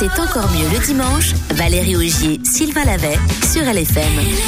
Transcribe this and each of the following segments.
C'est encore mieux le dimanche. Valérie Augier, Sylvain Lavet sur LFM.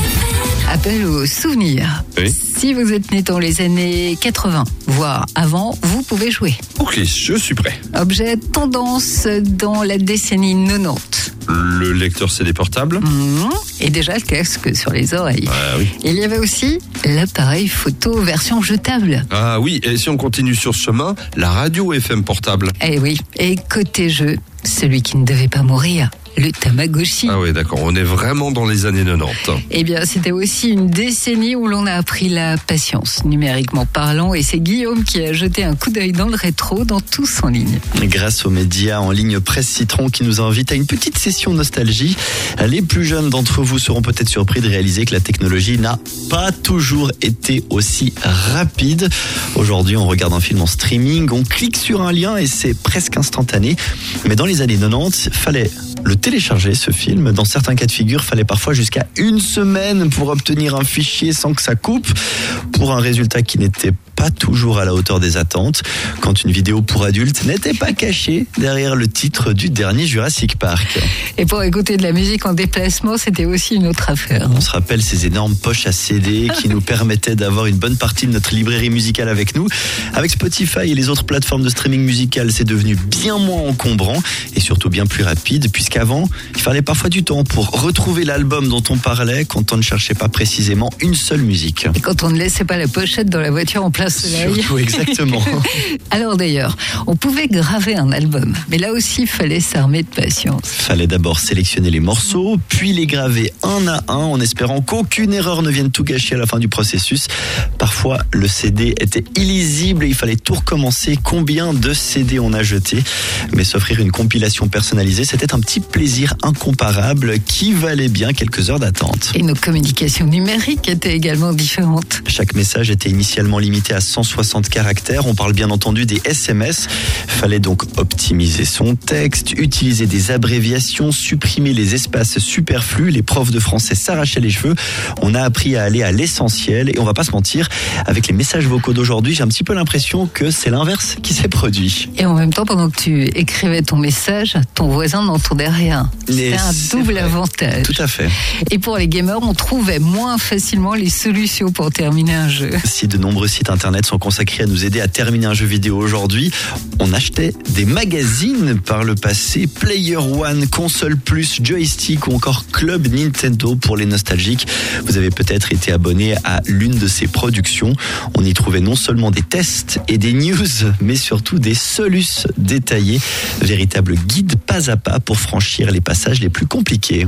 Appel aux souvenirs. Oui. Si vous êtes né dans les années 80, voire avant, vous pouvez jouer. Ok, je suis prêt. Objet tendance dans la décennie 90. Le lecteur CD portable. Et déjà le casque sur les oreilles. Ah oui. Il y avait aussi l'appareil photo version jetable. Ah oui, et si on continue sur ce chemin, la radio FM portable. Eh oui. Et côté jeu, celui qui ne devait pas mourir, le Tamagotchi. Ah oui, d'accord, on est vraiment dans les années 90. Eh bien, c'était aussi une décennie où l'on a appris la patience, numériquement parlant, et c'est Guillaume qui a jeté un coup d'œil dans le rétro dans Tous en ligne. Grâce aux médias en ligne Presse Citron qui nous invite à une petite session nostalgie, les plus jeunes d'entre vous seront peut-être surpris de réaliser que la technologie n'a pas toujours été aussi rapide. Aujourd'hui, on regarde un film en streaming, on clique sur un lien et c'est presque instantané. Mais dans les années 90, fallait le télécharger, ce film. Dans certains cas de figure, fallait parfois jusqu'à une semaine pour obtenir un fichier sans que ça coupe, pour un résultat qui n'était pas toujours à la hauteur des attentes, quand une vidéo pour adultes n'était pas cachée derrière le titre du dernier Jurassic Park. Et pour écouter de la musique en déplacement, c'était aussi une autre affaire. On se rappelle ces énormes poches à CD qui nous permettaient d'avoir une bonne partie de notre librairie musicale avec nous. Avec Spotify et les autres plateformes de streaming musical, c'est devenu bien moins encombrant et surtout bien plus rapide, puisqu'avant, il fallait parfois du temps pour retrouver l'album dont on parlait quand on ne cherchait pas précisément une seule musique. Et quand on ne laissait pas la pochette dans la voiture en plein soleil. Surtout, exactement. Alors d'ailleurs, on pouvait graver un album, mais là aussi, il fallait s'armer de patience. Fallait d'abord sélectionner les morceaux, puis les graver un à un en espérant qu'aucune erreur ne vienne tout gâcher à la fin du processus. Parfois, le CD était illisible et il fallait tout recommencer. Combien de CD on a jeté? Mais s'offrir une compilation personnalisée, c'était un petit plaisir incomparable qui valait bien quelques heures d'attente. Et nos communications numériques étaient également différentes. Chaque message était initialement limité à 160 caractères. On parle bien entendu des SMS. Fallait donc optimiser son texte, utiliser des abréviations, supprimer les espaces superflus. Les profs de français s'arrachaient les cheveux. On a appris à aller à l'essentiel et on va pas se mentir, avec les messages vocaux d'aujourd'hui, j'ai un petit peu l'impression que c'est l'inverse qui s'est produit. Et en même temps, pendant que tu écrivais ton message, ton voisin n'entendait rien. C'était un double avantage. Tout à fait. Et pour les gamers, on trouvait moins facilement les solutions pour terminer un jeu. Si de nombreux sites internet sont consacrés à nous aider à terminer un jeu vidéo aujourd'hui, on achetait des magazines par le passé, Player One, Console Plus, Joystick ou encore Club Nintendo pour les nostalgiques. Vous avez peut-être été abonné à l'une de ces productions. On y trouvait non seulement des tests et des news, mais surtout des solus détaillés, véritable guide pas à pas pour franchir les passages les plus compliqués.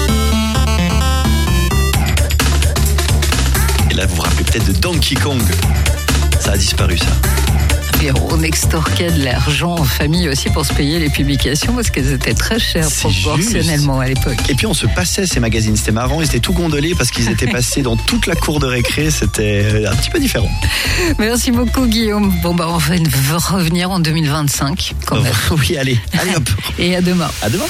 Et là, vous vous rappelez peut-être de Donkey Kong. Ça a disparu, ça. Et on extorquait de l'argent en famille aussi pour se payer les publications parce qu'elles étaient très chères proportionnellement à l'époque. Et puis on se passait ces magazines, c'était marrant, ils étaient tout gondolés parce qu'ils étaient passés dans toute la cour de récré, c'était un petit peu différent. Merci beaucoup Guillaume. Bon bah on va revenir en 2025 quand même. Oui, allez hop. Et à demain. À demain.